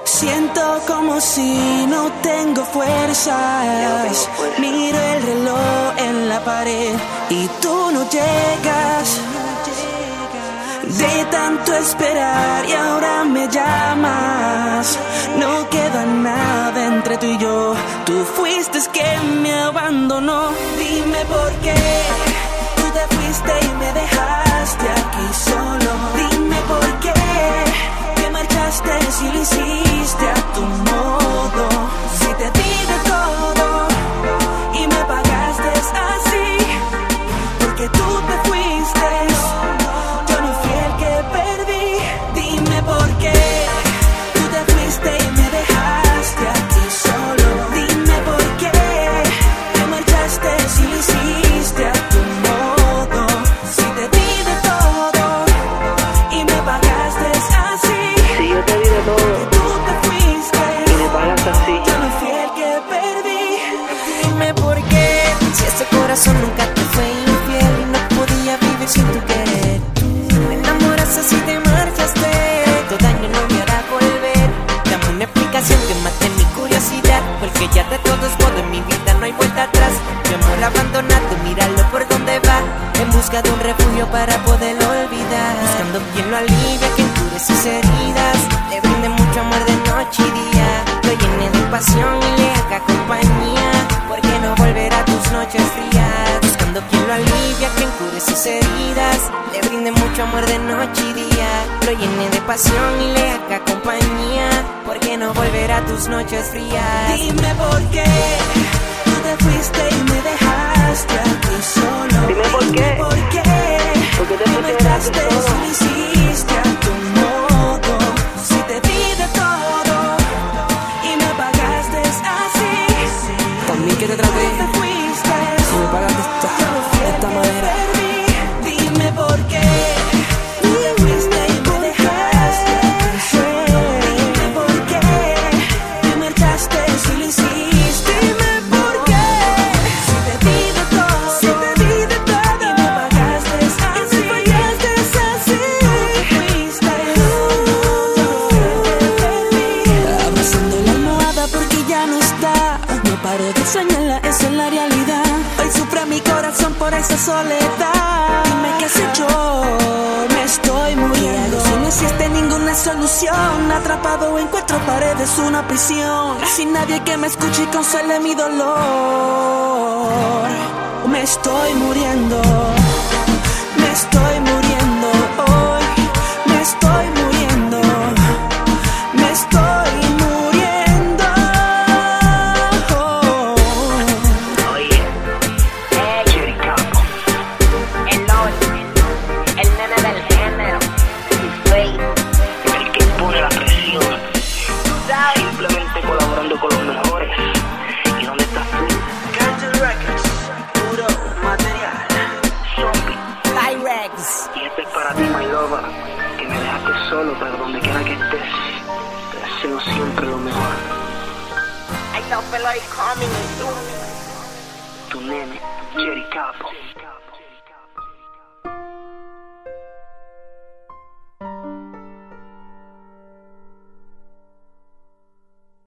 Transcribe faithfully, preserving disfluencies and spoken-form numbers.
Siento como si no tengo fuerzas. Miro el reloj en la pared y tú no llegas. De tanto esperar y ahora me llamas. No queda nada entre tú y yo. Tú fuiste quien me abandonó. Dime por qué tú te fuiste y me dejaste aquí solo. Dime por qué te marchaste si lo hiciste a tu modo. Si te di de todo y me pagaste así, porque tú te fuiste, yo no fui el que perdí. Dime por qué tú te fuiste y me dejaste aquí solo. Dime por qué te marchaste si lo hiciste a tu modo. Si te di de todo y me pagaste así. Si yo te di de todo Tú te fuiste y me pagaste así, yo no fui el que perdí. Dime por qué, si ese corazón nunca te fue infiel y no podía vivir sin tu querer. Me enamoras así, te marchaste, tu daño no me hará volver. Dame una explicación que mate mi curiosidad, porque ya de todos modos en mi vida no hay vuelta atrás. Mi amor abandonado, míralo por donde va, en busca de un refugio para poderlo olvidar. Buscando quien lo alivie, quien cure sus heridas, le brinde mucho amor de noche y día, lo llene de pasión y le haga compañía, porque no volverá a tus noches frías. Buscando quien lo alivie, quien cure sus heridas, le brinde mucho amor de noche y día, lo llene de pasión y le haga compañía, porque no volverá a tus noches frías. Dime por qué tú te fuiste y me dejaste aquí solo. dime por qué, ¿Por qué? porque te fuiste y me dejaste Si solo. lo hiciste a tu modo. Si te di de todo y me pagaste así. También que te traté Tú te fuiste, y me pagaste esta, yo no fui de el esta que manera. perdí. Dime por qué tú te fuiste y me dejaste aquí solo. Dime por qué te marchaste si lo hiciste. Dime por qué si te di de todo, si te di de todo y me pagaste así. Y me pagaste así. Tú te fuiste, yo no fui el que perdí. Abrazando la almohada porque ya no está. No paro de soñarla, esa es la realidad. Hoy sufre mi corazón por esa soledad. Dime qué sé yo, me estoy muriendo. Si no existe ninguna solución, atrapado en cuatro paredes, una prisión. Sin nadie que me escuche y console mi dolor. Me estoy muriendo, me estoy muriendo hoy. Me estoy muriendo, me estoy muriendo. Oye, eh, Jerry Capo, el Lord, el nene del género, Faye, el que pone la presión, simplemente colaborando con los mejores. ¿Y dónde estás tú? Country Records, puro material. Zombie. Lyrex. Y este es para ti, my lover, que me dejaste solo, pero donde quiera que estés, te deseo siempre lo mejor. I know Peloy coming soon. Tu nene, Jerry Capo.